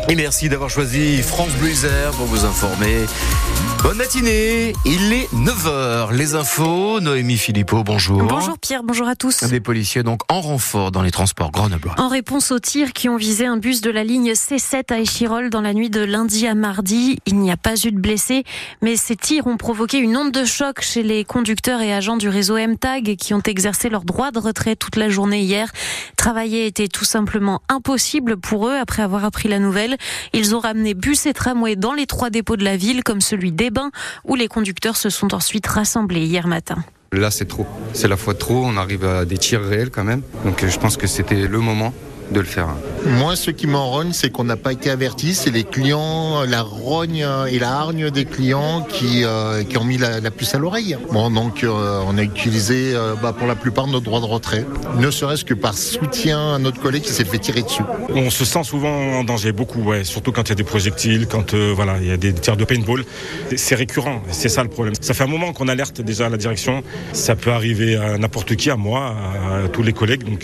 Et merci d'avoir choisi France Bleu Isère pour vous informer. Bonne matinée, il est 9h. Les infos, Noémie Philippot, bonjour. Bonjour Pierre, bonjour à tous. Des policiers donc en renfort dans les transports grenoblois. En réponse aux tirs qui ont visé un bus de la ligne C7 à Échirolles dans la nuit de lundi à mardi, il n'y a pas eu de blessés, mais ces tirs ont provoqué une onde de choc chez les conducteurs et agents du réseau MTAG qui ont exercé leur droit de retrait toute la journée hier. Travailler était tout simplement impossible pour eux après avoir appris la nouvelle. Ils ont ramené bus et tramways dans les 3 dépôts de la ville, comme celui d'Ébin, où les conducteurs se sont ensuite rassemblés hier matin. Là, c'est trop. C'est la fois de trop. On arrive à des tirs réels quand même. Donc, je pense que c'était le moment de le faire. Moi, ce qui m'en rogne, c'est qu'on n'a pas été avertis. C'est les clients, la rogne et la hargne des clients qui ont mis la puce à l'oreille. Bon, donc on a utilisé pour la plupart notre droit de retrait, ne serait-ce que par soutien à notre collègue qui s'est fait tirer dessus. On se sent souvent en danger, beaucoup, surtout quand il y a des projectiles, quand il y a des tirs de paintball. C'est récurrent, c'est ça le problème. Ça fait un moment qu'on alerte déjà à la direction. Ça peut arriver à n'importe qui, à moi, à tous les collègues. Donc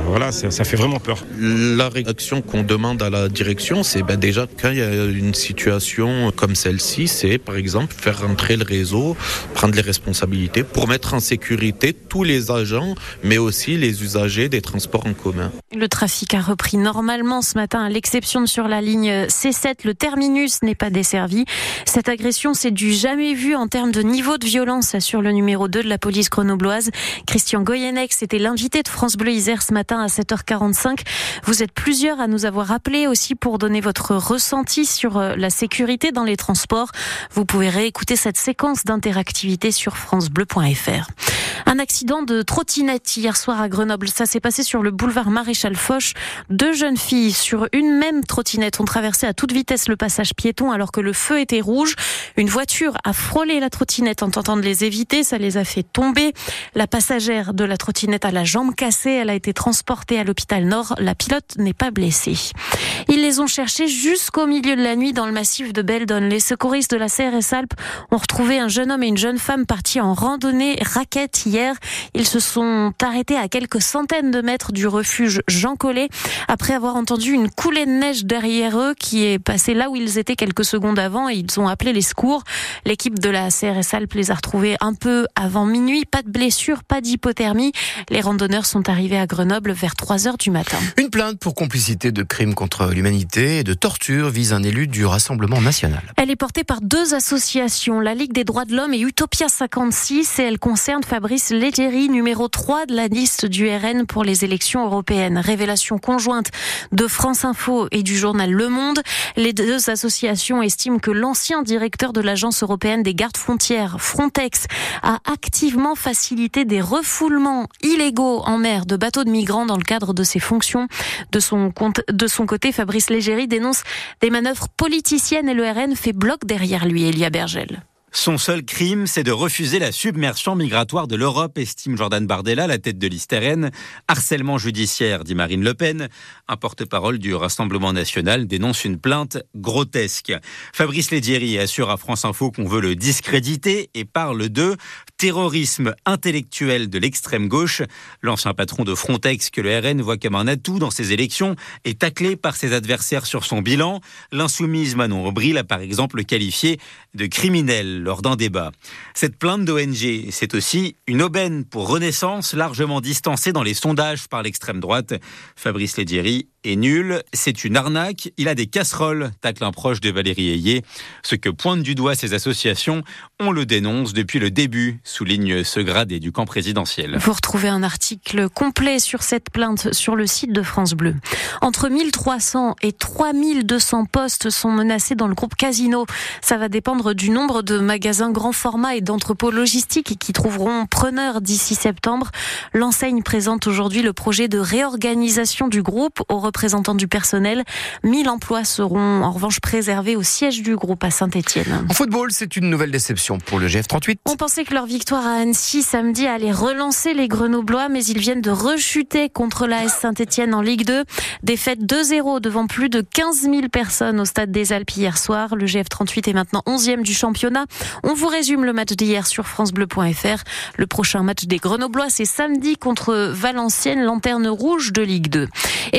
ça fait vraiment peur. La réaction qu'on demande à la direction, c'est déjà quand il y a une situation comme celle-ci, c'est par exemple faire rentrer le réseau, prendre les responsabilités pour mettre en sécurité tous les agents, mais aussi les usagers des transports en commun. Le trafic a repris normalement ce matin, à l'exception de sur la ligne C7. Le terminus n'est pas desservi. Cette agression, c'est du jamais vu en termes de niveau de violence, assure le numéro 2 de la police grenobloise. Christian Goyenex était l'invité de France Bleu Isère ce matin à 7h45. Vous êtes plusieurs à nous avoir appelés aussi pour donner votre ressenti sur la sécurité dans les transports. Vous pouvez réécouter cette séquence d'interactivité sur francebleu.fr. Un accident de trottinette hier soir à Grenoble. Ça s'est passé sur le boulevard Maréchal Foch. 2 jeunes filles sur une même trottinette ont traversé à toute vitesse le passage piéton alors que le feu était rouge. Une voiture a frôlé la trottinette en tentant de les éviter. Ça les a fait tomber. La passagère de la trottinette a la jambe cassée. Elle a été transportée à l'hôpital Nord. La pilote n'est pas blessée. Ils les ont cherchés jusqu'au milieu de la nuit dans le massif de Beldon. Les secouristes de la CRS Alpes ont retrouvé un jeune homme et une jeune femme partis en randonnée raquette hier. Ils se sont arrêtés à quelques centaines de mètres du refuge Jean Collet après avoir entendu une coulée de neige derrière eux qui est passée là où ils étaient quelques secondes avant et ils ont appelé les secours. L'équipe de la CRS Alpes les a retrouvés un peu avant minuit. Pas de blessures, pas d'hypothermie. Les randonneurs sont arrivés à Grenoble vers 3h du matin. Une plainte pour complicité de crimes contre l'humanité et de torture vise un élu du Rassemblement national. Elle est portée par 2 associations, la Ligue des droits de l'homme et Utopia 56, et elle concerne Fabrice Leggeri, numéro 3 de la liste du RN pour les élections européennes. Révélation conjointe de France Info et du journal Le Monde. Les 2 associations estiment que l'ancien directeur de l'Agence européenne des gardes-frontières, Frontex, a activement facilité des refoulements illégaux en mer de bateaux de migrants dans le cadre de ses fonctions. De son côté, Fabrice Leggeri dénonce des manœuvres politiciennes et le RN fait bloc derrière lui, Elia Bergel. Son seul crime, c'est de refuser la submersion migratoire de l'Europe, estime Jordan Bardella, la tête de liste RN. Harcèlement judiciaire, dit Marine Le Pen. Un porte-parole du Rassemblement national dénonce une plainte grotesque. Fabrice Leggeri assure à France Info qu'on veut le discréditer et parle de terrorisme intellectuel de l'extrême gauche. L'ancien patron de Frontex, que le RN voit comme un atout dans ses élections, est taclé par ses adversaires sur son bilan. L'insoumise Manon Aubry l'a par exemple qualifié de criminel lors d'un débat. Cette plainte d'ONG, c'est aussi une aubaine pour Renaissance, largement distancée dans les sondages par l'extrême droite. Fabrice Leggeri est nul, c'est une arnaque, il a des casseroles, tacle un proche de Valérie Ayé. Ce que pointent du doigt ces associations, on le dénonce depuis le début, souligne ce gradé du camp présidentiel. Vous retrouvez un article complet sur cette plainte sur le site de France Bleu. Entre 1300 et 3200 postes sont menacés dans le groupe Casino. Ça va dépendre du nombre de magasins grand format et d'entrepôts logistiques qui trouveront preneurs d'ici septembre. L'enseigne présente aujourd'hui le projet de réorganisation du groupe aux représentants du personnel. 1000 emplois seront en revanche préservés au siège du groupe à Saint-Étienne. En football, c'est une nouvelle déception pour le GF38. On pensait que leur victoire à Annecy samedi allait relancer les Grenoblois, mais ils viennent de rechuter contre l'AS Saint-Étienne en Ligue 2. Défaite 2-0 devant plus de 15 000 personnes au stade des Alpes hier soir. Le GF38 est maintenant 11e du championnat. On vous résume le match d'hier sur francebleu.fr. Le prochain match des Grenoblois, c'est samedi contre Valenciennes, lanterne rouge de Ligue 2. Et puis après une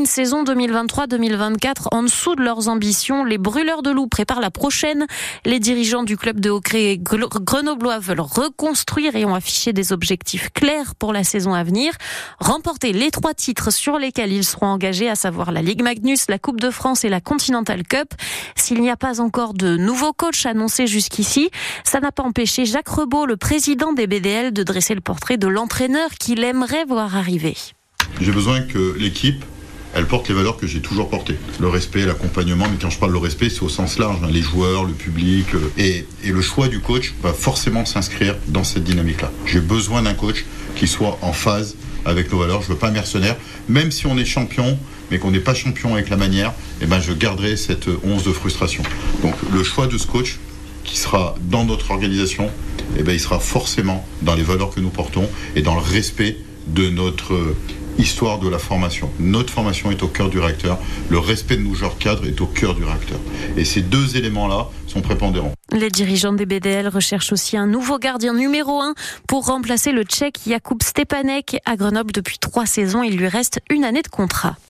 une saison 2023-2024 en dessous de leurs ambitions. Les brûleurs de loups préparent la prochaine. Les dirigeants du club de hockey grenoblois veulent reconstruire et ont affiché des objectifs clairs pour la saison à venir. Remporter les 3 titres sur lesquels ils seront engagés, à savoir la Ligue Magnus, la Coupe de France et la Continental Cup. S'il n'y a pas encore de nouveau coach annoncé jusqu'ici, ça n'a pas empêché Jacques Rebaud, le président des BDL, de dresser le portrait de l'entraîneur qu'il aimerait voir arriver. J'ai besoin que l'équipe, elle porte les valeurs que j'ai toujours portées. Le respect, l'accompagnement, mais quand je parle de respect, c'est au sens large, les joueurs, le public. Et le choix du coach va forcément s'inscrire dans cette dynamique-là. J'ai besoin d'un coach qui soit en phase avec nos valeurs. Je veux pas un mercenaire. Même si on est champion, mais qu'on n'est pas champion avec la manière, je garderai cette once de frustration. Donc le choix de ce coach, qui sera dans notre organisation, il sera forcément dans les valeurs que nous portons et dans le respect de notre histoire de la formation. Notre formation est au cœur du réacteur, le respect de nos joueurs cadres est au cœur du réacteur. Et ces 2 éléments-là sont prépondérants. Les dirigeants des BDL recherchent aussi un nouveau gardien numéro 1 pour remplacer le Tchèque Jakub Stepanek. À Grenoble depuis 3 saisons, il lui reste 1 année de contrat.